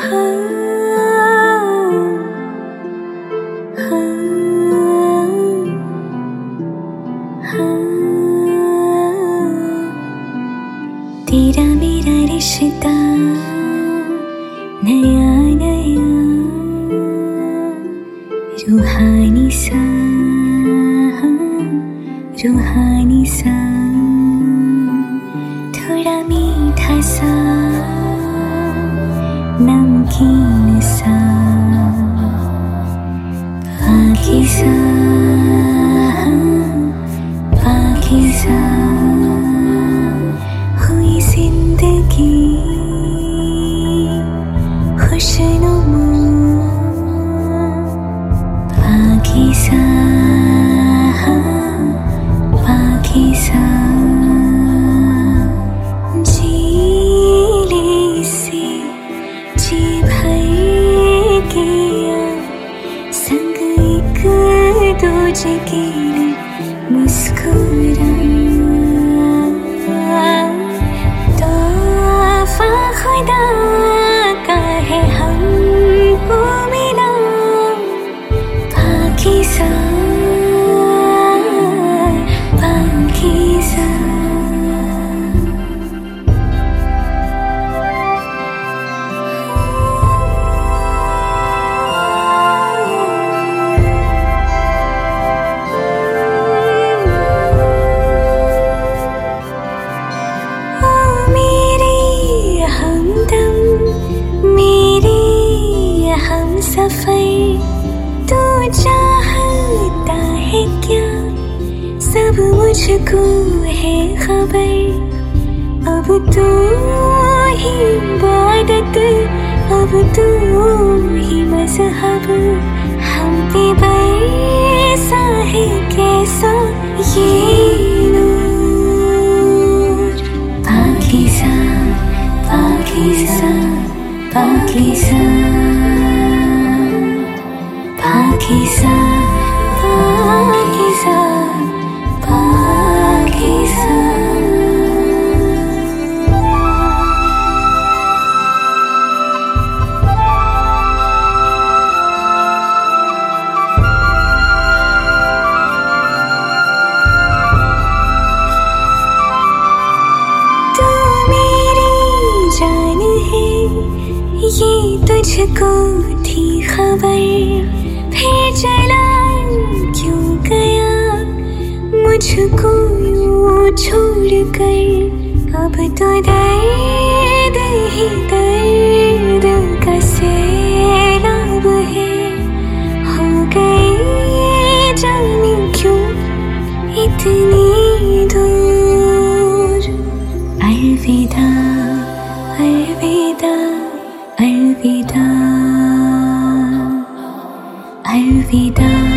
तेरा मेरा रिश्ता नया नया रूहानी सा, रूहानी सा, थोड़ा मीठा सा, नमकीन सा, पाकीज़ा, पाकीज़ा हुई जिंदगी खुशनुमा, पाकीज़ा, पाकीज़ा जी ले से जी भर गया, संग एक दूजे के लिए मुस्कुरा, तोहफा खुदा का है हमको मिला, पाकीज़ा, पाकीज़ा। सफर तू चाहता है क्या, सब मुझको है खबर, अब तू ही इबादत, अब तू ही मज़हब, हम पे बरसा है कैसा ये नूर, पाकीज़ा, पाकीज़ा, पाकीज़ा, पाकीज़ा, पाकीज़ा, पाकीज़ा। तू मेरी जान है, ये तुझको थी खबर, फिर चला क्यों गया मुझको यूं छोड़ कर, अब तो दर्द ही दर्द का सैलाब है, हो गई जाने क्यों इतनी दूर, अलविदा, अलविदा, अलविदा, अलविदा।